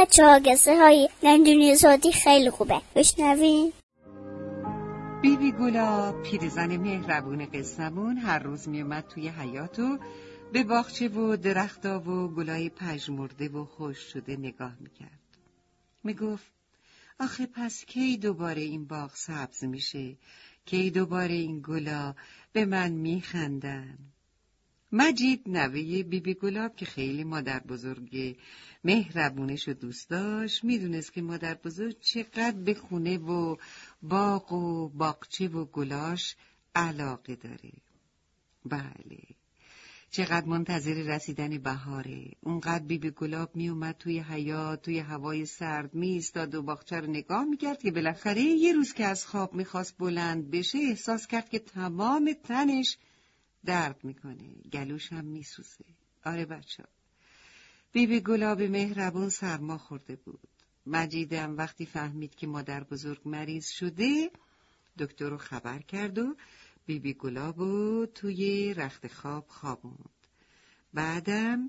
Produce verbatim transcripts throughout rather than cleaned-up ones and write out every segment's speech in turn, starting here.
بچه ها قصه های نندونی صوتی خیلی خوبه، بشنوین. بی بی گلاب پیرزن مهربون قصه‌مون هر روز می اومد توی حیاط و به باغچه و درختا و گلای پژمرده و خوش شده نگاه میکرد. میگفت آخه پس کی دوباره این باغ سبز میشه؟ کی دوباره این گلا به من میخندن؟ مجید نوه بی بی گلاب که خیلی مادر بزرگ مهربونش رو دوست داشت، میدونست که مادر بزرگ چقدر به خونه و باغ و باغچه و گلاش علاقه داره. بله، چقدر منتظر رسیدن بهاره. اونقدر بی بی گلاب می اومد توی حیاط، توی هوای سرد می ایستاد و باغچه رو نگاه می کرد که بالاخره یه روز که از خواب می خواست بلند بشه احساس کرد که تمام تنش درد میکنه، گلوش هم میسوزه. آره بچه ها، بی بی گلاب مهربون سرما خورده بود. مجیدم وقتی فهمید که مادر بزرگ مریض شده دکتر رو خبر کرد و بی بی گلاب رو توی رخت خواب خوابوند. بعدم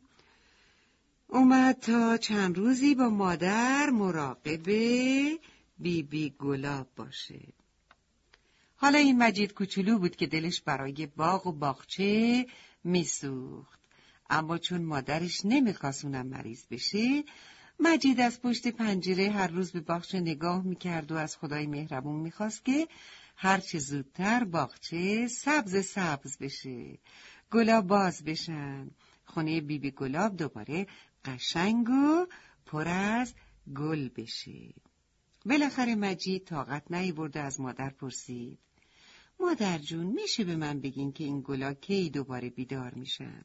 اومد تا چند روزی با مادر مراقب بی بی گلاب باشه. حالا این مجید کوچولو بود که دلش برای باغ و باغچه میسوخت، اما چون مادرش نمیخواست اونم مریض بشه، مجید از پشت پنجره هر روز به باغچه نگاه میکرد و از خدای مهربون میخواست که هرچه زودتر باغچه سبز سبز بشه، گلا باز بشن، خونه بی بی گلاب دوباره قشنگ و پر از گل بشه. بالاخره مجید طاقت نیاورد از مادر پرسید مادر جون میشه به من بگین که این گلا کی دوباره بیدار میشن؟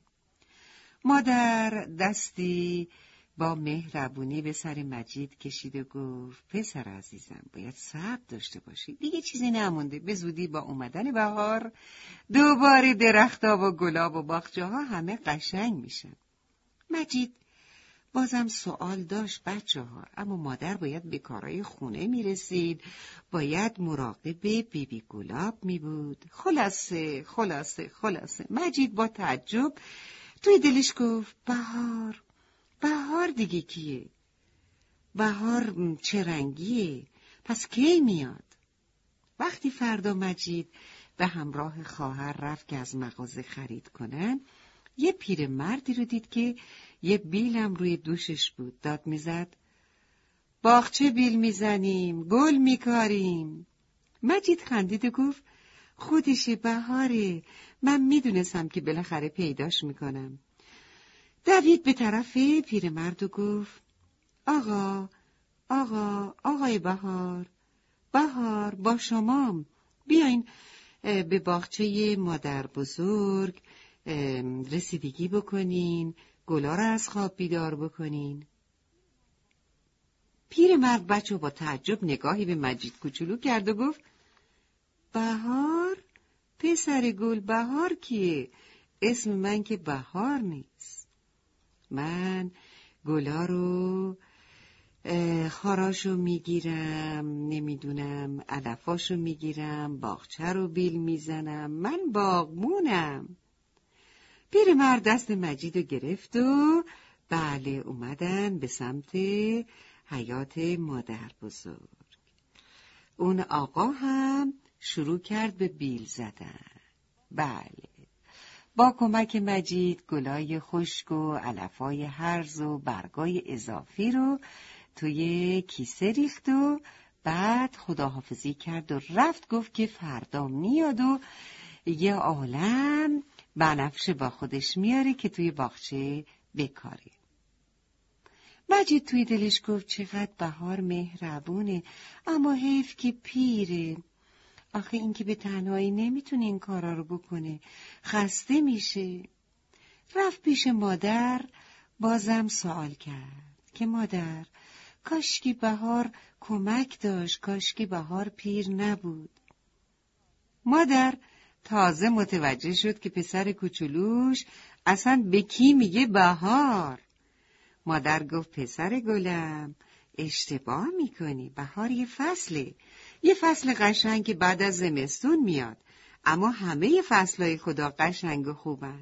مادر دستی با مهربونی به سر مجید کشید و گفت پسر عزیزم باید صبر داشته باشی، دیگه چیزی نمونده، به زودی با اومدن بهار دوباره درخت‌ها و گلاب و باغچه ها همه قشنگ میشن. مجید بازم سوال داشت بچه ها، اما مادر باید به کارهای خونه میرسید، باید مراقب بی بی گلاب می بود. خلاصه خلاصه خلاصه مجید با تعجب توی دلش گفت بهار، بهار دیگه کیه؟ بهار چه رنگیه؟ پس کی میاد؟ وقتی فردا مجید به همراه خواهر رفت که از مغازه خرید کنن، یه پیر مردی رو دید که یه بیلم روی دوشش بود. داد میزد باغچه بیل میزنیم، گل میکاریم. مجید خندید و گفت خودشه، بهاره، من میدونستم که بالاخره پیداش میکنم. دوید به طرف پیرمرد و گفت آقا آقا آقای بهار، بهار با شمام، بیاین به باغچه مادر بزرگ رسیدگی بکنین، گلا رو از خواب بیدار بکنین. پیرمرد بچه با تعجب نگاهی به مجید کوچولو کرد و گفت بهار؟ پسر گل، بهار کیه؟ اسم من که بهار نیست. من گلا رو خاراشو میگیرم، نمیدونم علفاشو میگیرم، باغچه رو بیل میزنم، من باغبونم. پیرمرد دست مجید رو گرفت و بله اومدن به سمت حیاط مادر بزرگ. اون آقا هم شروع کرد به بیل زدن. بله، با کمک مجید گلای خشک و علفای هرز و برگای اضافی رو توی کیسه ریخت و بعد خداحافظی کرد و رفت. گفت که فردا میاد و یه عالم بنفشه با خودش میاره که توی باغچه بکاره. مجید توی دلش گفت چقدر بهار مهربونه، اما حیف که پیره. آخه این که به تنهایی نمیتونه این کارا رو بکنه، خسته میشه. رفت پیش مادر، بازم سوال کرد که مادر، کاشکی بهار کمک داشت، کاشکی بهار پیر نبود. مادر تازه متوجه شد که پسر کوچولوش اصلا به کی میگه بهار. مادر گفت پسر گلم، اشتباه میکنی، بهار یه فصله، یه فصل قشنگ که بعد از زمستون میاد، اما همه فصلهای خدا قشنگ و خوبن.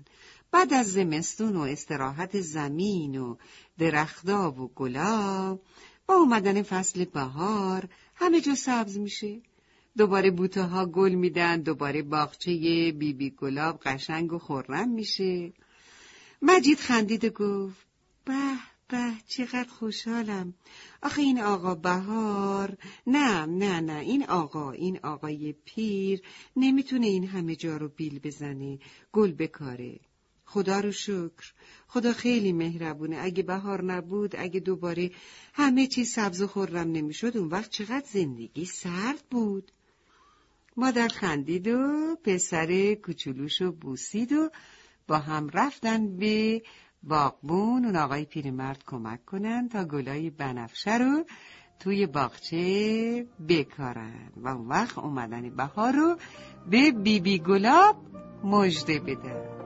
بعد از زمستون و استراحت زمین و درختا و گلا، با اومدن فصل بهار همه جا سبز میشه. دوباره بوته ها گل میدن، دوباره باغچه بی بی گلاب قشنگ و خرم میشه. مجید خندید و گفت به به چقدر خوشحالم. آخه این آقا بهار، نه نه نه این آقا این آقای پیر نمیتونه این همه جا رو بیل بزنه، گل بکاره. خدا رو شکر، خدا خیلی مهربونه. اگه بهار نبود، اگه دوباره همه چیز سبز و خرم نمیشد، اون وقت چقدر زندگی سرد بود. مادر خندید و پسر کوچولوشو بوسید و با هم رفتن به باغبون اون آقای پیرمرد کمک کنن تا گلای بنفشه رو توی باغچه بکارن و اون وقت اومدن بهار رو به بی بی گلاب مژده بدن.